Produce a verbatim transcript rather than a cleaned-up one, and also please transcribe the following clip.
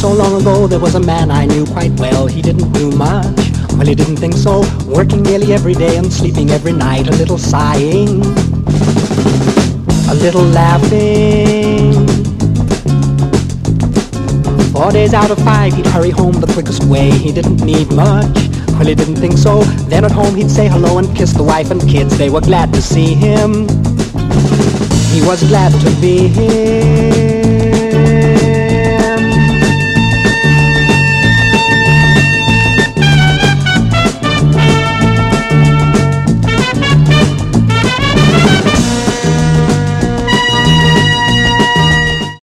so long ago there was a man I knew quite well. He didn't do much, well he didn't think so. Working nearly every day and sleeping every night. A little sighing, a little laughing. Four days out of five he'd hurry home the quickest way. He didn't need much, well he didn't think so. Then at home he'd say hello and kiss the wife and kids. They were glad to see him, he was glad to be here.